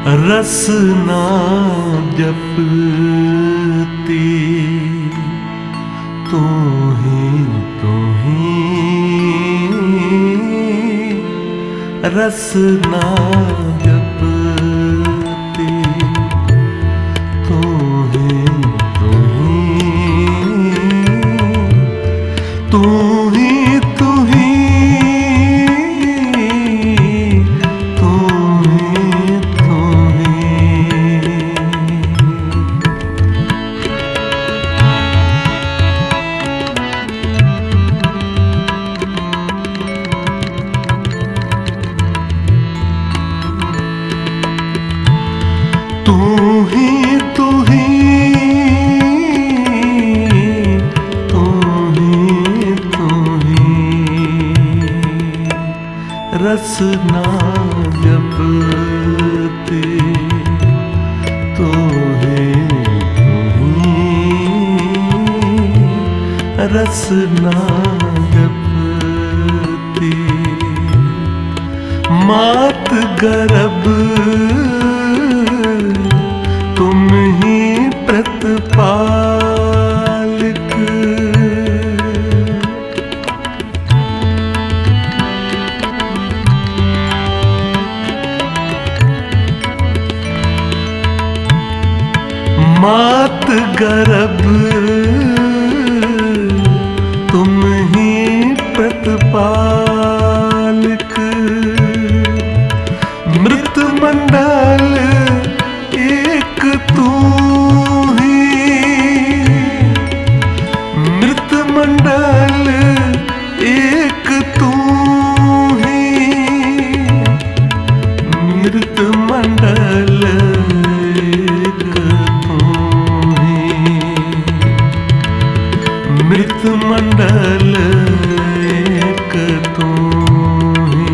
रसना जपती तू ही रसना जपती तू ही तू ही तू ही तू ही तू ही तू ही तू ही रसना जपती तू ही रसना जपती मात गर्भ तुम ही प्रतिपालक मात गर्भ तुम ही प्रतिपालक मृत मंडल एक तू ही मृत मंडल एक तू ही मृत मंडल एक तू ही मृत मंडल एक तू ही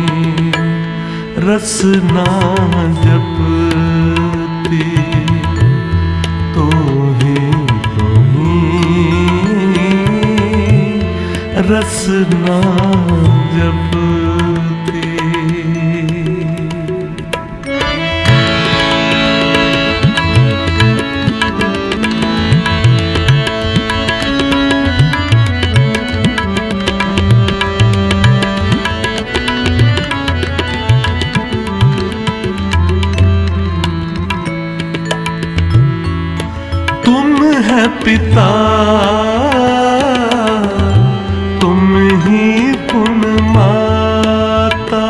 रसना जपती तू ही रसना जपती तुम है पिता तुम ही पुन माता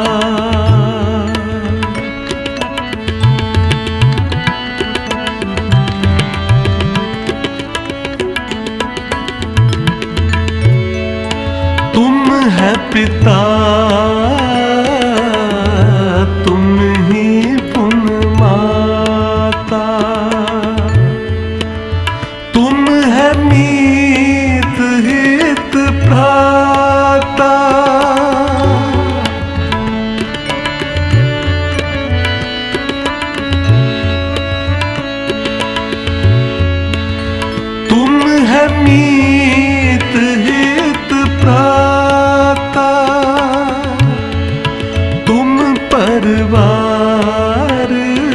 तुम है पिता तुम ही पुन माता तुम है मीत हित भ्राता तुम है मीत हित भ्राता तुम परिवार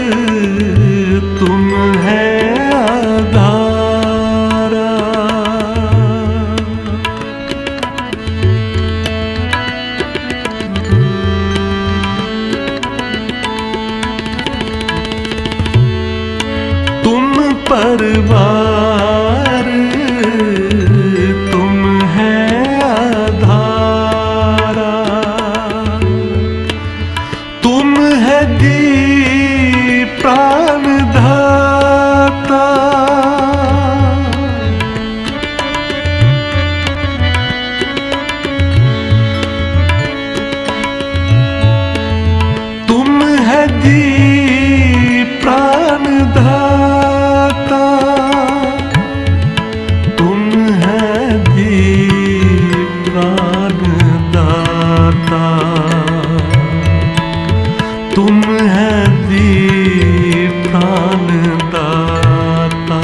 तुम है परिवार तुम है आधारा तुम है दीप प्राण दाता तुम है दीप प्राण दाता तुम है दीप प्राण दाता तुम है दीप प्राण दाता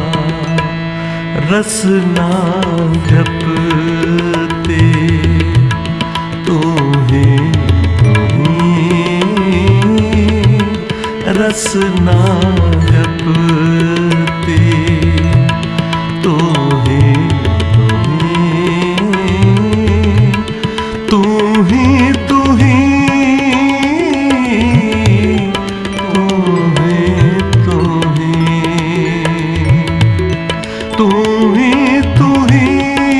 रसना जपते तू ही रसना जपती तू ही तू ही तू ही तू ही तू ही तू ही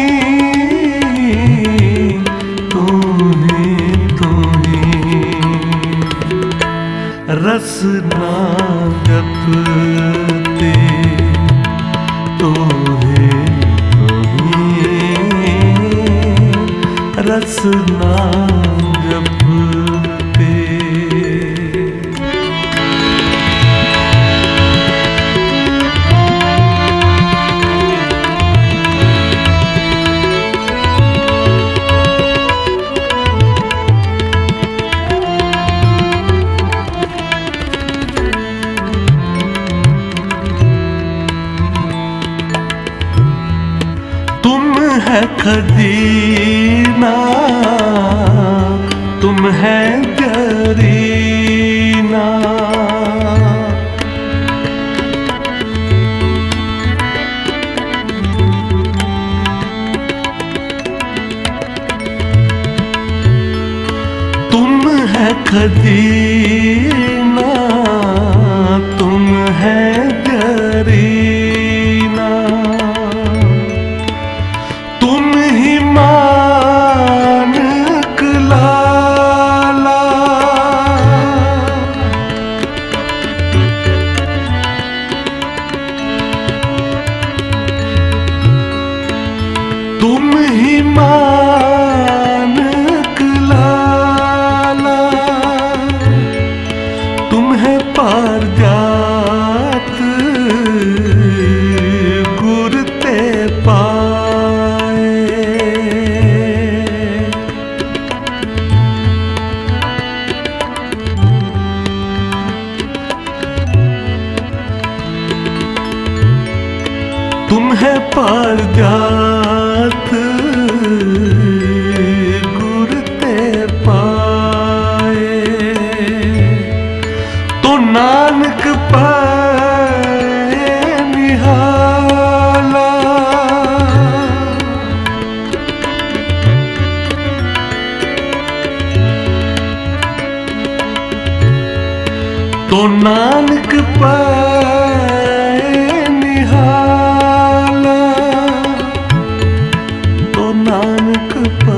तू ही तू ही रसना जपते तू ही रसना जपते। तुम है खजीना तुम है जरीना तुम है खजीना तुम है जरीना तुम ही मानक लाला तुम ही मानक लाला तुम है पारजात गुरते पाए तुम है पारजात गुरते पाए तो नानक पाए निहाला तो नानक पाए निहाला तो नानक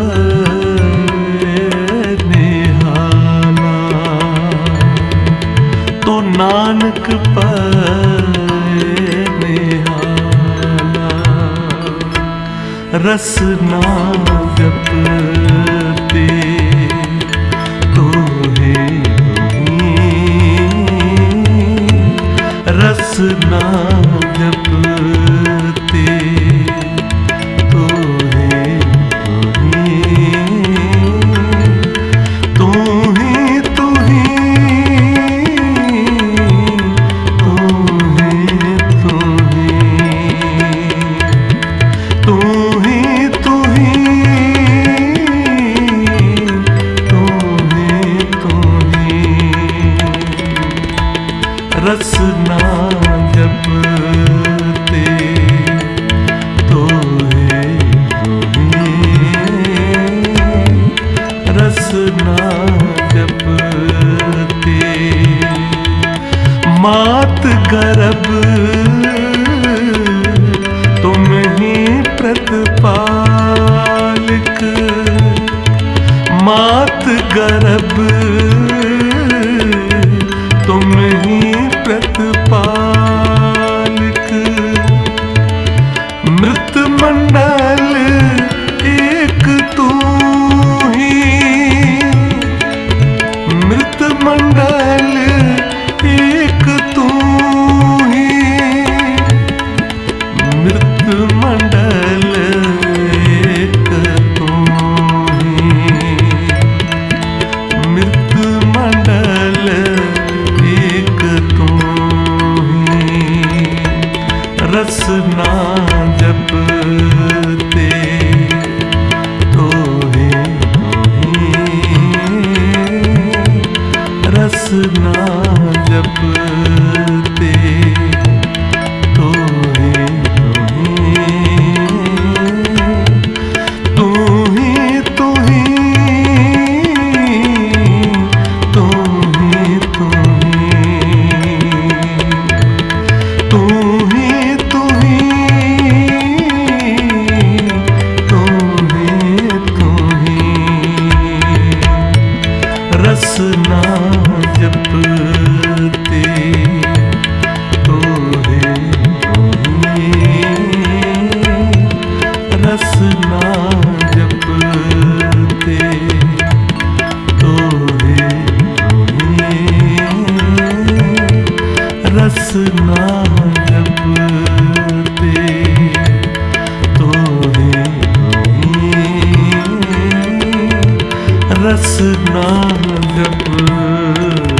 पाए निहाला तो नानक पाए निहाला रसना जपते तू ही रसना जपते तू ही तू ही तू ही तू ही तू ही तू ही तू ही रसना जपते तो है रसना जपते मात गर्भ तुम ही प्रतिपालक मात गर्भ तुम ही प्रतिपालक मृत मंडल एक तू ही मृत मंडल एक तू ही मृत मंडल एक तू ही मृत मंडल रसना जपते तोहे तोहे रसना जपते तोहे रसना जपते तोहे रसना जपते तोहे रसना जपते